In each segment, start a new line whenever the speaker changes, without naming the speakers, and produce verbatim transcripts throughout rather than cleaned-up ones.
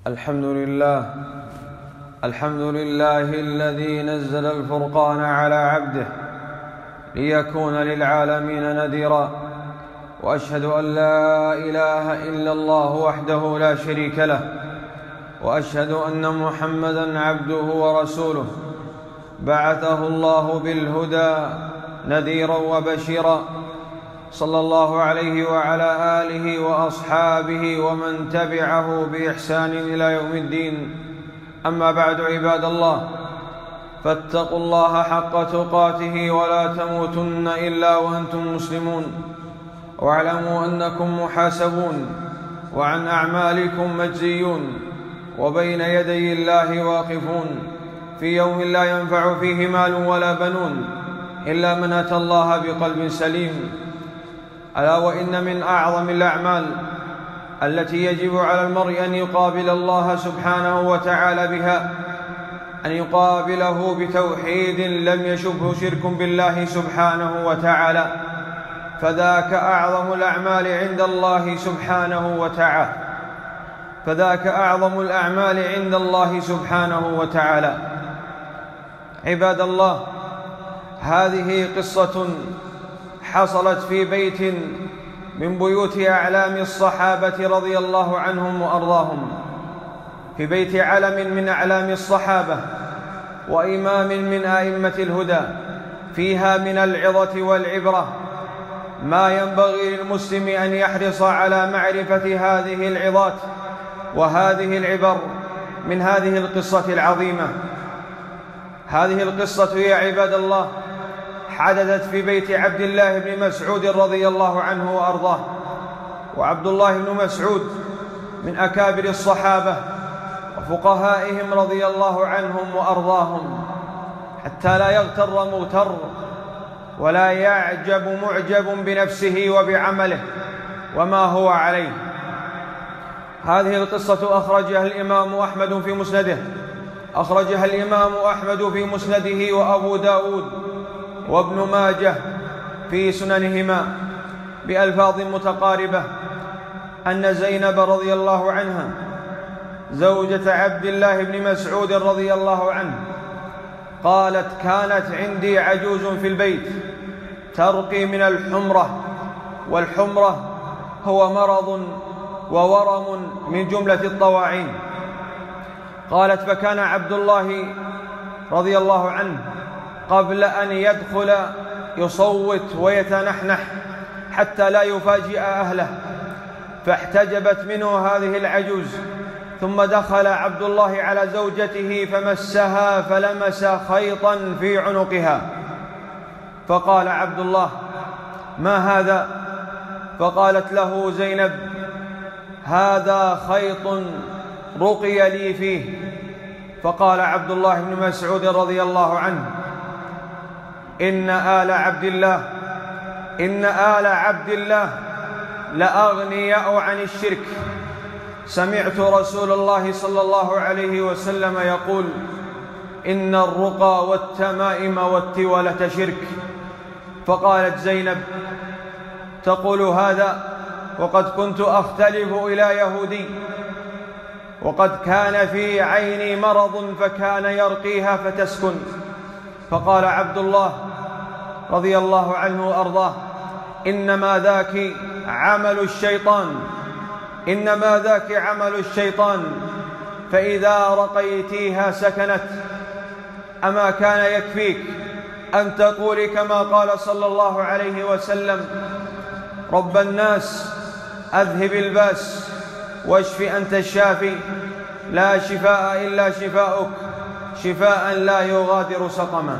الحمد لله الحمد لله الذي نزل الفرقان على عبده ليكون للعالمين نذيرا، وأشهد أن لا إله إلا الله وحده لا شريك له، وأشهد أن محمدًا عبده ورسوله بعثه الله بالهدى نذيرا وبشيرا، صلى الله عليه وعلى آله وأصحابه ومن تبعه بإحسان إلى يوم الدين. أما بعد، عباد الله، فاتقوا الله حق تقاته ولا تموتن إلا وأنتم مسلمون، واعلموا أنكم محاسبون وعن أعمالكم مجزيون، وبين يدي الله واقفون في يوم لا ينفع فيه مال ولا بنون إلا من أتى الله بقلب سليم. ألا وإن من أعظم الأعمال التي يجب على المرء أن يقابل الله سبحانه وتعالى بها أن يقابله بتوحيد لم يشبه شرك بالله سبحانه وتعالى، فذاك أعظم الأعمال عند الله سبحانه وتعالى فذاك أعظم الأعمال عند الله سبحانه وتعالى. عباد الله، هذه قصة حصلت في بيت من بيوت أعلام الصحابة رضي الله عنهم وأرضاهم، في بيت علم من أعلام الصحابة وإمام من أئمة الهدى، فيها من العظة والعبرة ما ينبغي للمسلم أن يحرص على معرفة هذه العظات وهذه العبر من هذه القصة العظيمة. هذه القصة يا عباد الله حدثت في بيت عبد الله بن مسعود رضي الله عنه وأرضاه، وعبد الله بن مسعود من أكابر الصحابة وفقهائهم رضي الله عنهم وأرضاهم، حتى لا يغتر مغتر ولا يعجب معجب بنفسه وبعمله وما هو عليه. هذه القصة أخرجها الإمام أحمد في مسنده أخرجها الإمام أحمد في مسنده وأبو داود وابن ماجه في سننهما بألفاظ متقاربة أن زينب رضي الله عنها زوجة عبد الله بن مسعود رضي الله عنه قالت: كانت عندي عجوز في البيت ترقي من الحمرة، والحمرة هو مرض وورم من جملة الطواعين. قالت: فكان عبد الله رضي الله عنه قبل أن يدخل يصوت ويتنحنح حتى لا يفاجئ أهله، فاحتجبت منه هذه العجوز، ثم دخل عبد الله على زوجته فمسها فلمس خيطا في عنقها، فقال عبد الله: ما هذا؟ فقالت له زينب: هذا خيط رقي لي فيه. فقال عبد الله بن مسعود رضي الله عنه: إن آل عبد الله إن آل عبد الله لأغنياء عن الشرك. سمعت رسول الله صلى الله عليه وسلم يقول: إن الرقى والتمائم والتولة شرك. فقالت زينب: تقول هذا وقد كنت أختلف إلى يهودي، وقد كان في عيني مرض فكان يرقيها فتسكن. فقال عبد الله رضي الله عنه وأرضاه: إنما ذاك عمل الشيطان إنما ذاك عمل الشيطان فإذا رقيتيها سكنت. أما كان يكفيك أن تقولي كما قال صلى الله عليه وسلم: رب الناس أذهب الباس واشف أنت الشافي، لا شفاء إلا شفاؤك، شفاء لا يغادر سقما.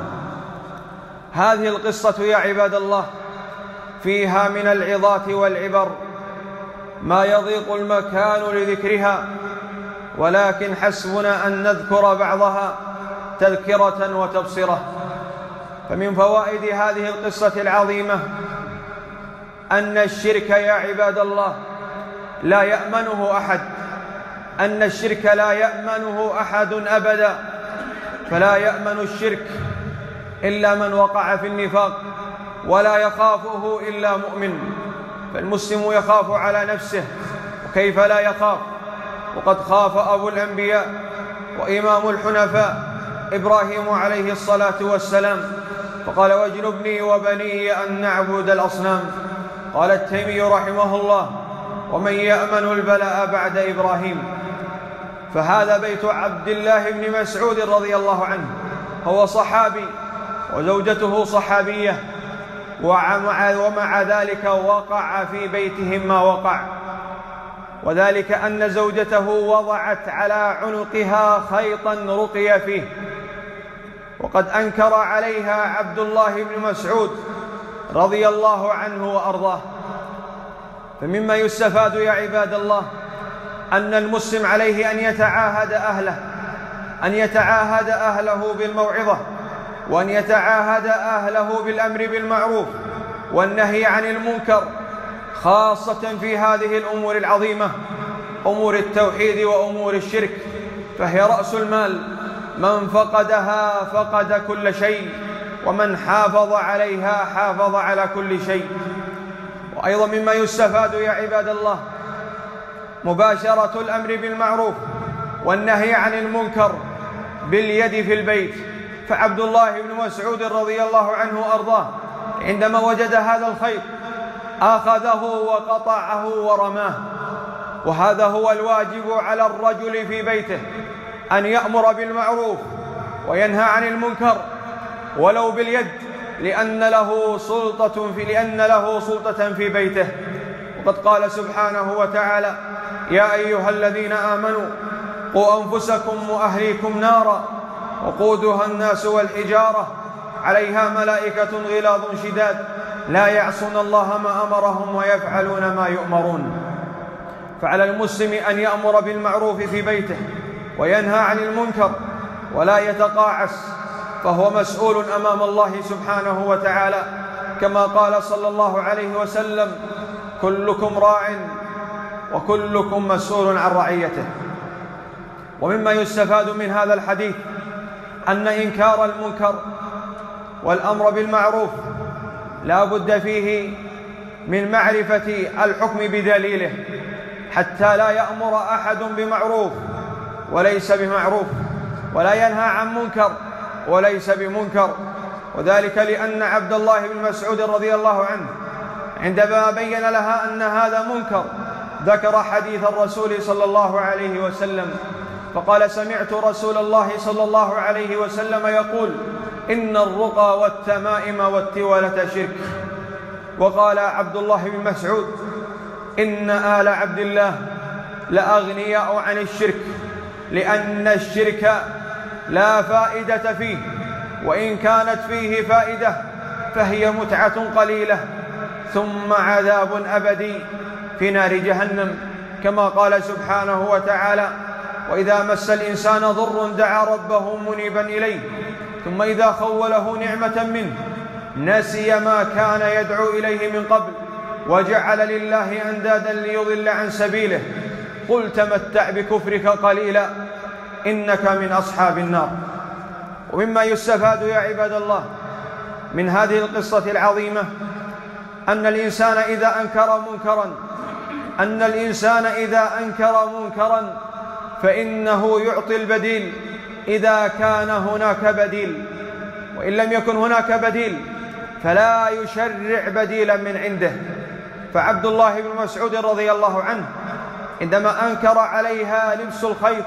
هذه القصة يا عباد الله فيها من العظات والعبر ما يضيق المكان لذكرها، ولكن حسبنا أن نذكر بعضها تذكرة وتبصرة. فمن فوائد هذه القصة العظيمة أن الشرك يا عباد الله لا يأمنه أحد أن الشرك لا يأمنه أحد أبدا، فلا يأمن الشرك إلا من وقع في النفاق، ولا يخافه إلا مؤمن. فالمسلم يخاف على نفسه، وكيف لا يخاف وقد خاف أبو الأنبياء وإمام الحنفاء إبراهيم عليه الصلاة والسلام فقال: واجنبني وبني أن نعبد الأصنام. قال التيمي رحمه الله: ومن يأمن البلاء بعد إبراهيم؟ فهذا بيت عبد الله بن مسعود رضي الله عنه، هو صحابي وزوجته صحابية، ومع ذلك وقع في بيتهم ما وقع، وذلك أن زوجته وضعت على عنقها خيطا رقي فيه، وقد أنكر عليها عبد الله بن مسعود رضي الله عنه وأرضاه. فمما يستفاد يا عباد الله أن المسلم عليه أن يتعاهد أهله أن يتعاهد أهله بالموعظة، وأن يتعاهد أهله بالأمر بالمعروف والنهي عن المنكر، خاصة في هذه الأمور العظيمة، أمور التوحيد وأمور الشرك، فهي رأس المال، من فقدها فقد كل شيء، ومن حافظ عليها حافظ على كل شيء. وأيضا مما يستفاد يا عباد الله مباشرة الأمر بالمعروف والنهي عن المنكر باليد في البيت. فعبد الله بن مسعود رضي الله عنه وأرضاه عندما وجد هذا الخيط أخذه وقطعه ورماه. وهذا هو الواجب على الرجل في بيته، أن يأمر بالمعروف وينهى عن المنكر ولو باليد، لأن له سلطة في لأن له سلطة في بيته. وقد قال سبحانه وتعالى: يا أيها الذين آمنوا قوا أنفسكم وأهليكم نارا وقودها الناس والحجارة عليها ملائكة غلاظ شداد لا يعصون الله ما أمرهم ويفعلون ما يؤمرون. فعلى المسلم أن يأمر بالمعروف في بيته وينهى عن المنكر ولا يتقاعس، فهو مسؤول أمام الله سبحانه وتعالى، كما قال صلى الله عليه وسلم: كلكم راع وكلكم مسؤول عن رعيته. ومما يستفاد من هذا الحديث أن إنكار المنكر والأمر بالمعروف لا بد فيه من معرفة الحكم بدليله، حتى لا يأمر أحد بمعروف وليس بمعروف، ولا ينهى عن منكر وليس بمنكر. وذلك لأن عبد الله بن مسعود رضي الله عنه عندما بين لها أن هذا منكر ذكر حديث الرسول صلى الله عليه وسلم فقال: سمعت رسول الله صلى الله عليه وسلم يقول: إن الرقى والتمائم والتولة شرك. وقال عبد الله بن مسعود: إن آل عبد الله لأغنياء عن الشرك، لأن الشرك لا فائدة فيه، وإن كانت فيه فائدة فهي متعة قليلة ثم عذاب أبدي في نار جهنم، كما قال سبحانه وتعالى: وإذا مس الإنسان ضر دعا ربه منيبا إليه ثم إذا خوله نعمة منه نسي ما كان يدعو إليه من قبل وجعل لله أندادا ليضل عن سبيله قل تمتع بكفرك قليلا إنك من أصحاب النار. ومما يستفاد يا عباد الله من هذه القصة العظيمة أن الإنسان إذا أنكر منكرا أن الإنسان إذا أنكر منكرا فإنه يعطي البديل إذا كان هناك بديل، وإن لم يكن هناك بديل فلا يشرع بديلا من عنده. فعبد الله بن مسعود رضي الله عنه عندما أنكر عليها لبس الخيط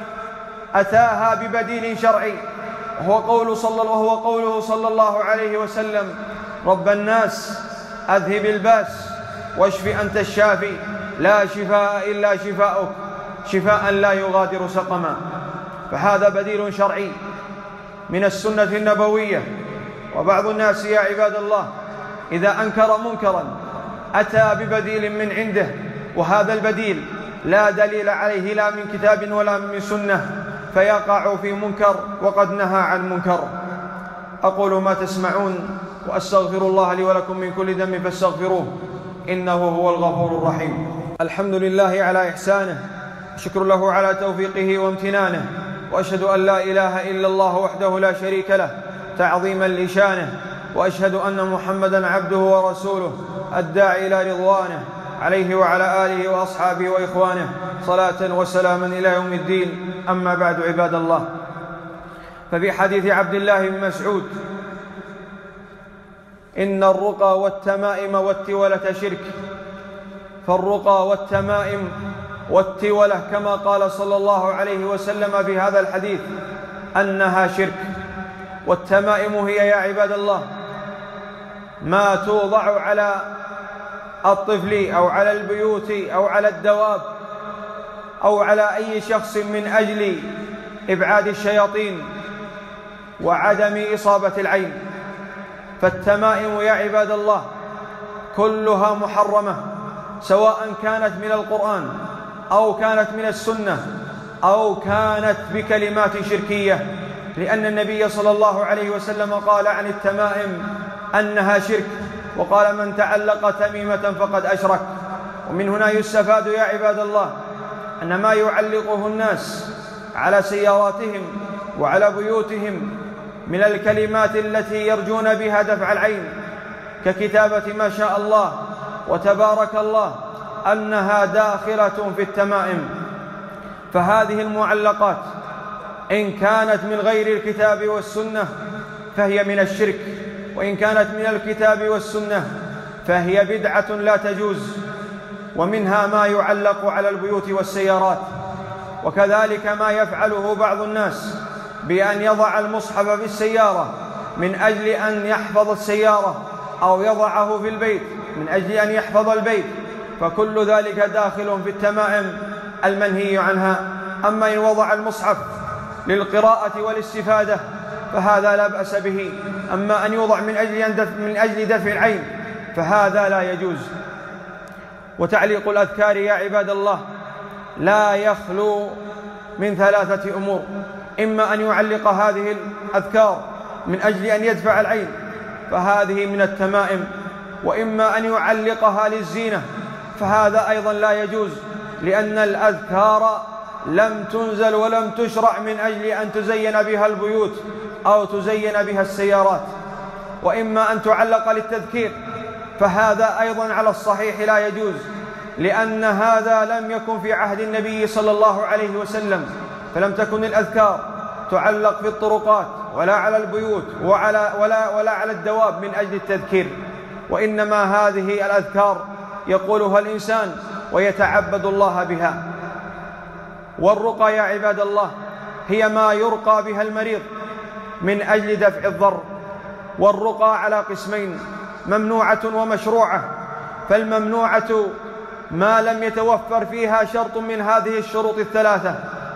أتاها ببديل شرعي، وهو قول صلى وهو قوله صلى الله عليه وسلم: رب الناس أذهب الباس واشف أنت الشافي لا شفاء إلا شفاؤك شفاء لا يغادر سقما. فهذا بديل شرعي من السنة النبوية. وبعض الناس يا عباد الله إذا أنكر منكرا أتى ببديل من عنده، وهذا البديل لا دليل عليه لا من كتاب ولا من سنة، فيقع في منكر وقد نهى عن منكر. أقول ما تسمعون وأستغفر الله لي ولكم من كل ذنب فاستغفروه إنه هو الغفور الرحيم. الحمد لله على إحسانه، شكر له على توفيقه وامتنانه، وأشهد أن لا إله إلا الله وحده لا شريك له تعظيما لشانه، وأشهد أن محمدا عبده ورسوله الداعي إلى رضوانه عليه وعلى آله وأصحابه وإخوانه صلاة وسلاما إلى يوم الدين. أما بعد، عباد الله، ففي حديث عبد الله بن مسعود: إن الرقى والتمائم والتولة شرك. فالرقى والتمائم والتولة كما قال صلى الله عليه وسلم في هذا الحديث أنها شرك. والتمائم هي يا عباد الله ما توضع على الطفل أو على البيوت أو على الدواب أو على أي شخص من أجل إبعاد الشياطين وعدم إصابة العين. فالتمائم يا عباد الله كلها محرمة، سواء كانت من القرآن أو كانت من السنة أو كانت بكلمات شركية، لأن النبي صلى الله عليه وسلم قال عن التمائم أنها شرك، وقال: من تعلق تميمة فقد أشرك. ومن هنا يستفاد يا عباد الله أن ما يعلقه الناس على سياراتهم وعلى بيوتهم من الكلمات التي يرجون بها دفع العين، ككتابة ما شاء الله وتبارك الله، أنها داخلة في التمائم. فهذه المعلقات إن كانت من غير الكتاب والسنة فهي من الشرك، وإن كانت من الكتاب والسنة فهي بدعة لا تجوز. ومنها ما يعلق على البيوت والسيارات، وكذلك ما يفعله بعض الناس بأن يضع المصحف في السيارة من أجل أن يحفظ السيارة، أو يضعه في البيت من أجل أن يحفظ البيت، فكل ذلك داخل في التمائم المنهي عنها. أما إن وضع المصحف للقراءة والاستفادة فهذا لا بأس به، أما أن يوضع من أجل من أجل دفع العين فهذا لا يجوز. وتعليق الأذكار يا عباد الله لا يخلو من ثلاثة أمور: إما أن يعلق هذه الأذكار من أجل أن يدفع العين فهذه من التمائم، وإما أن يعلقها للزينة فهذا أيضا لا يجوز، لأن الأذكار لم تنزل ولم تشرع من أجل أن تزين بها البيوت أو تزين بها السيارات. وإما أن تعلق للتذكير فهذا أيضا على الصحيح لا يجوز، لأن هذا لم يكن في عهد النبي صلى الله عليه وسلم، فلم تكن الأذكار تعلق في الطرقات ولا على البيوت ولا, ولا, ولا على الدواب من أجل التذكير، وإنما هذه الأذكار يقولها الإنسان ويتعبد الله بها. والرقى يا عباد الله هي ما يرقى بها المريض من أجل دفع الضر. والرقى على قسمين: ممنوعة ومشروعة. فالممنوعة ما لم يتوفر فيها شرط من هذه الشروط الثلاثة.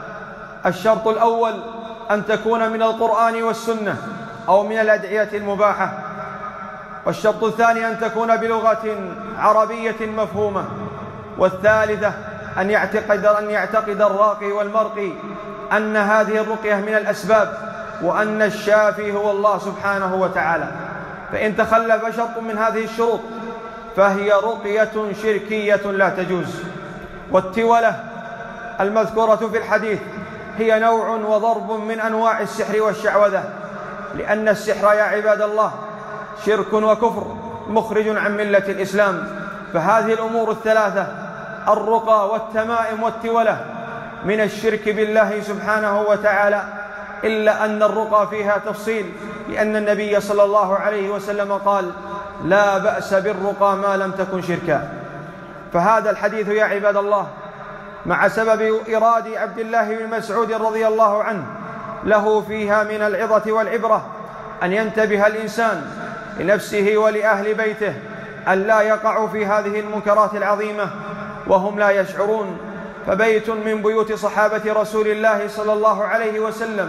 الشرط الأول أن تكون من القرآن والسنة أو من الأدعية المباحة. والشرط الثاني أن تكون بلغة عربية مفهومة. والثالثة أن يعتقد, أن يعتقد الراقي والمرقي أن هذه الرقية من الأسباب، وأن الشافي هو الله سبحانه وتعالى. فإن تخلف شرط من هذه الشروط فهي رقية شركية لا تجوز. والتولة المذكورة في الحديث هي نوع وضرب من أنواع السحر والشعوذة، لأن السحر يا عباد الله شرك وكفر مخرج عن ملة الإسلام. فهذه الأمور الثلاثة: الرقى والتمائم والتولة من الشرك بالله سبحانه وتعالى، إلا أن الرقى فيها تفصيل، لأن النبي صلى الله عليه وسلم قال: لا بأس بالرقى ما لم تكن شركا. فهذا الحديث يا عباد الله مع سبب إراد عبد الله بن مسعود رضي الله عنه له فيها من العظة والعبرة أن ينتبه الإنسان لنفسه ولأهل بيته أن لا يقعوا في هذه المنكرات العظيمة وهم لا يشعرون. فبيت من بيوت صحابة رسول الله صلى الله عليه وسلم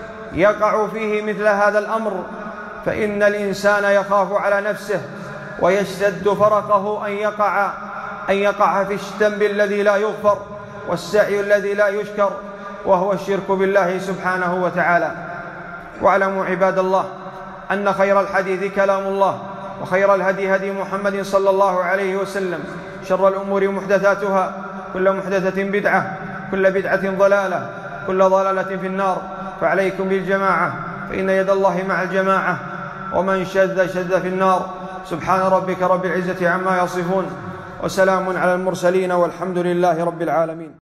يقع فيه مثل هذا الأمر، فإن الإنسان يخاف على نفسه ويشتد فرقه أن يقع أن يقع في الذنب الذي لا يغفر والسعي الذي لا يشكر، وهو الشرك بالله سبحانه وتعالى. واعلموا عباد الله أن خير الحديث كلام الله، وخير الهدي هدي محمد صلى الله عليه وسلم، شر الأمور محدثاتها، كل محدثة بدعة، كل بدعة ضلالة، كل ضلالة في النار. فعليكم بالجماعة، فإن يد الله مع الجماعة، ومن شذ شذ في النار. سبحان ربك رب العزة عما يصفون، وسلام على المرسلين والحمد لله رب العالمين.